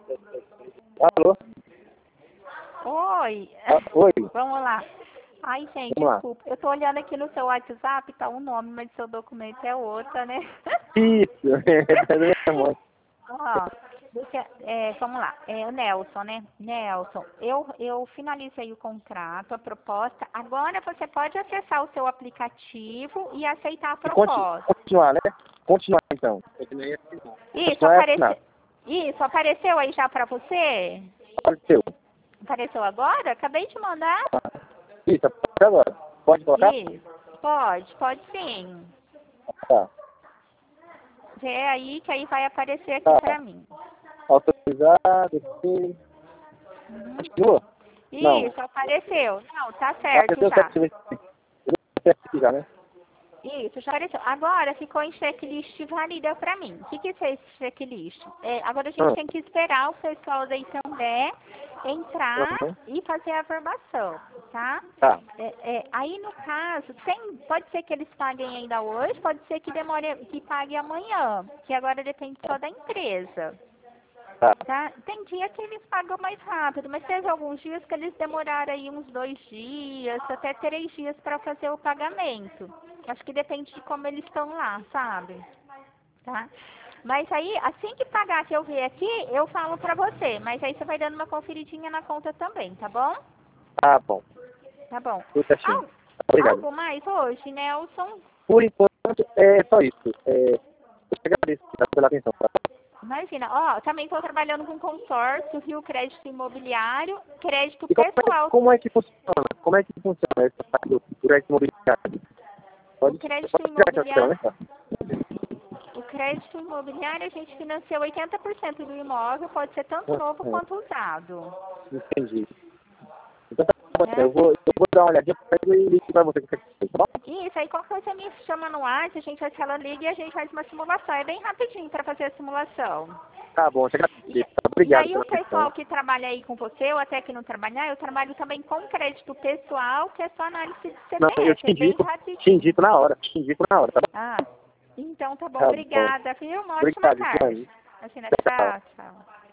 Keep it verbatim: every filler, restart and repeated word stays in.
Alô? Oi. Ah, oi. Vamos lá. Ai, gente, Vamos lá. desculpa. Eu tô olhando aqui no seu WhatsApp, tá um nome, mas seu documento é outro, né? Isso, é da minha mãe. Ó, deixa, é, vamos lá. É o Nelson, né? Nelson, eu, eu finalizei o contrato, a proposta. Agora você pode acessar o seu aplicativo e aceitar a Conti- proposta. Continuar, né? Continuar, então. Isso, Continuar é assinar. apareceu. Isso, apareceu aí já pra você? Apareceu. Apareceu agora? Acabei de mandar. Isso, apareceu agora. Pode colocar? Isso. Pode, pode sim. Tá. Vê aí que aí vai aparecer aqui Tá. pra mim. Autorizado, ok. Uhum. Continua? Não. Isso, apareceu. Não, tá certo Apareceu já. certo aqui já, né? Isso, já apareceu. Agora ficou em checklist válida pra mim. O que, que é esse checklist? É, agora a gente Ah. tem que esperar o pessoal da Itambé entrar Uhum. e fazer a averbação, tá? Tá. É, é, aí no caso, tem, pode ser que eles paguem ainda hoje, pode ser que demore, que pague amanhã, que agora depende só da empresa. Tá. Tá? Tem dia que eles pagam mais rápido, mas teve alguns dias que eles demoraram aí uns dois dias, até três dias para fazer o pagamento. Acho que depende de como eles estão lá, sabe? Tá? Mas aí, assim que pagar que eu ver aqui, eu falo pra você. Mas aí você vai dando uma conferidinha na conta também, tá bom? Tá bom. Tá bom. Tudo certinho. Al- Obrigado. algo mais hoje, Nelson? Por enquanto, é só isso. É, eu te agradeço tá, pela atenção. Tá? Imagina, ó, também estou trabalhando com consórcio, Rio Crédito Imobiliário, crédito E como é, pessoal. como é que funciona? Como é que funciona essa parte do crédito imobiliário? Pode, O crédito pode tirar essa tela, imobiliário, né? Tá? o crédito imobiliário a gente financia oitenta por cento do imóvel, pode ser tanto novo Uhum. quanto usado. Entendi. Então tá bom, Né? eu, vou, eu vou dar uma olhadinha pra ele e ligo pra você. Tá bom? Isso, aí qualquer coisa me chama no ar, a gente vai se ela liga e a gente faz uma simulação. É bem rapidinho para fazer a simulação. Tá bom, te agradeço. E, e Obrigado aí o pela pessoal atenção. que trabalha aí com você, ou até que não trabalhar, eu trabalho também com crédito pessoal, que é só análise de Não, eu C P F, te é bem indico, te rapidinho. indico na hora. Te indico na hora, tá bom? Ah, então tá bom, Tá bom. obrigada, viu? Uma ótima Obrigado, tarde. Giane. Imagina, Tchau. tchau, tchau.